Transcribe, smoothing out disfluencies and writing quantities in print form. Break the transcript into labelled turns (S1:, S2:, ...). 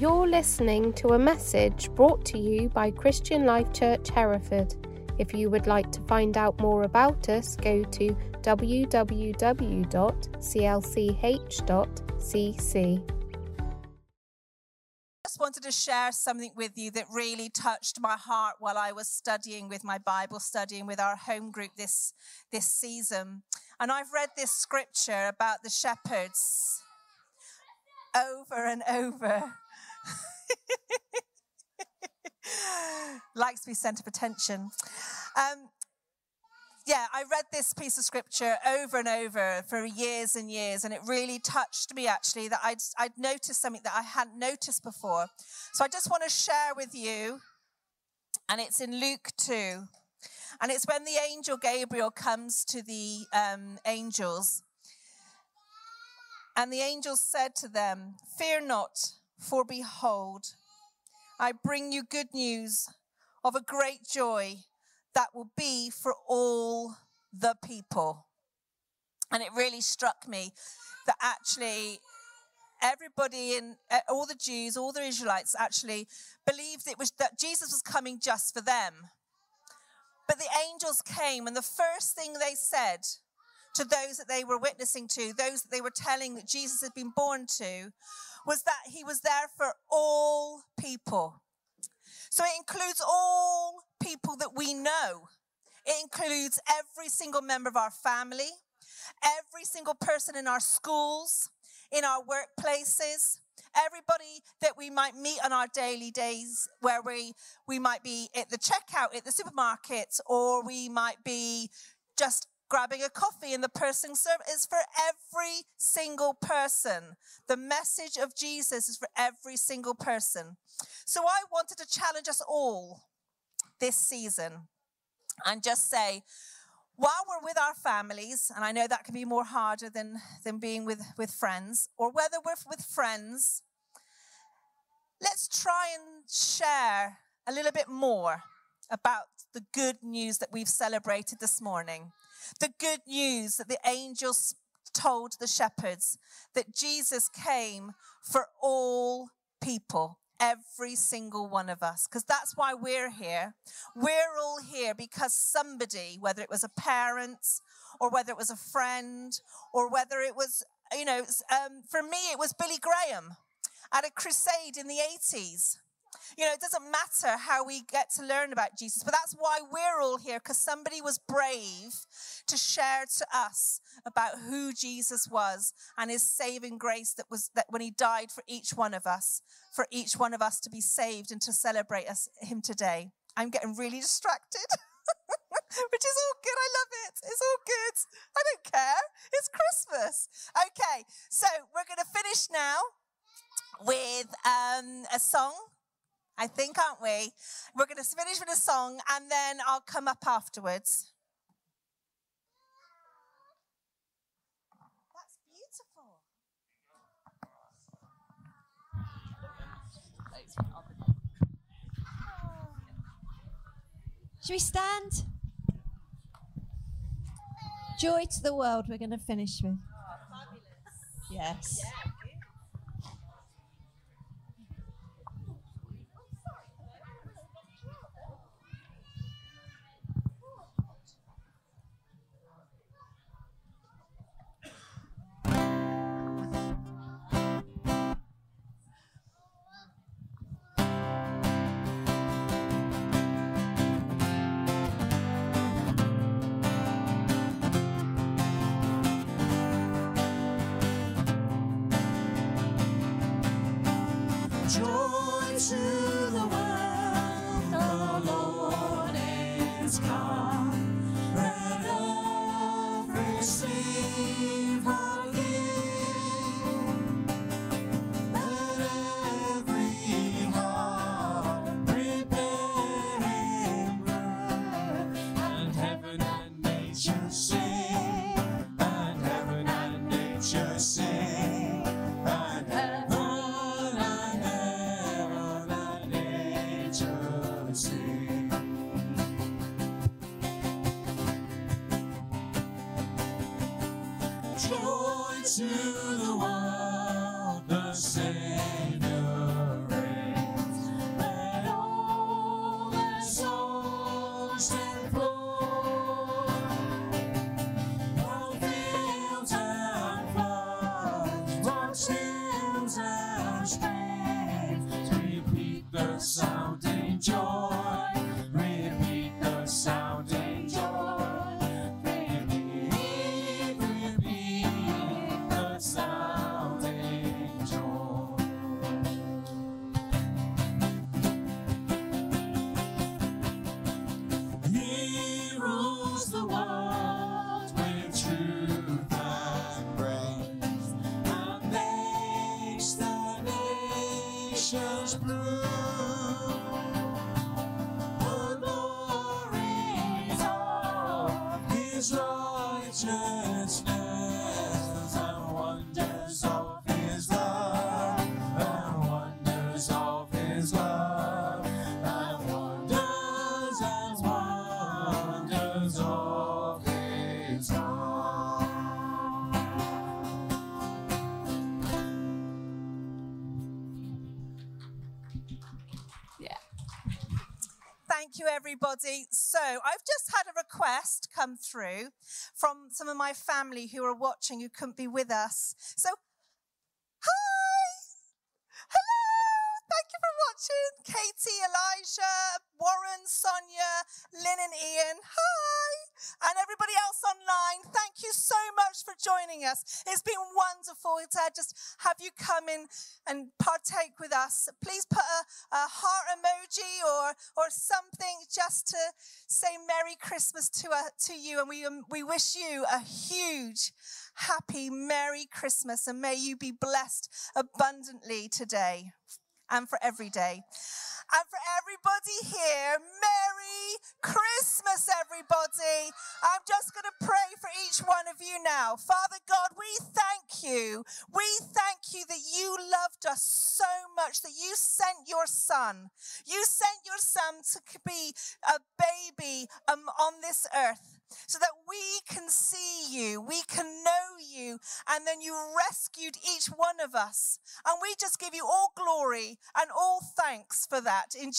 S1: You're listening to a message brought to you by Christian Life Church Hereford. If you would like to find out more about us, go to www.clch.cc.
S2: I just wanted to share something with you that really touched my heart while I was studying with my Bible, studying with our home group this season. And I've read this scripture about the shepherds over and over. Likes to be centre of attention. I read this piece of scripture over and over for years and years, and it really touched me, actually, that I'd noticed something that I hadn't noticed before. So I just want to share with you, and it's in Luke 2, and it's when the angel Gabriel comes to the angels, and the angel said to them, "Fear not, for behold, I bring you good news of a great joy that will be for all the people." And it really struck me that actually everybody all the Jews, all the Israelites actually believed that Jesus was coming just for them. But the angels came, and the first thing they said to those that they were witnessing to, those that they were telling that Jesus had been born to, was that he was there for all people. So it includes all people that we know. It includes every single member of our family, every single person in our schools, in our workplaces, everybody that we might meet on our daily days, where we might be at the checkout at the supermarket, or we might be just grabbing a coffee, and the person served is for every single person. The message of Jesus is for every single person. So I wanted to challenge us all this season and just say, while we're with our families, and I know that can be more harder than being with friends, or whether we're with friends, let's try and share a little bit more about the good news that we've celebrated this morning. The good news that the angels told the shepherds, that Jesus came for all people, every single one of us, because that's why we're here. We're all here because somebody, whether it was a parent or whether it was a friend or whether it was, for me, it was Billy Graham at a crusade in the 80s. It doesn't matter how we get to learn about Jesus, but that's why we're all here, because somebody was brave to share to us about who Jesus was and his saving grace that when he died for each one of us to be saved and to celebrate him today. I'm getting really distracted, which is all good. I love it. It's all good. I don't care. It's Christmas. Okay, so we're going to finish now with a song. I think, aren't we? We're going to finish with a song, and then I'll come up afterwards. That's beautiful.
S3: Should we stand? Joy to the world we're going to finish with.
S2: Oh, fabulous.
S3: Yes.
S2: Yeah.
S4: your strength. Repeat the sounding joy. Repeat the sounding joy. Repeat the sounding joy. He rules the world with truth and grace, and makes the nations blue. The glories of his righteousness and wonders of his love, and wonders of his love, and wonders of his love.
S2: Thank you, everybody. So I've just had a request come through from some of my family who are watching who couldn't be with us. So, hi! Hello! Thank you for watching. Katie, Elijah, Warren, Sonia, Lynn and Ian. Hi! And everybody else online, thank you so much for joining us. It's been wonderful to just have you come in and partake with us. Please put a heart emoji or something just to say Merry Christmas to you. And we wish you a huge, happy, Merry Christmas. And may you be blessed abundantly today and for every day. And for everybody here, Merry Christmas, everybody. I'm just going to pray for each one of you now. Father God, we thank you. We thank you that you loved us so much, that you sent your son. You sent your son to be a baby on this earth, so that we can see you, we can know you, and then you rescued each one of us. And we just give you all glory and all thanks for that. In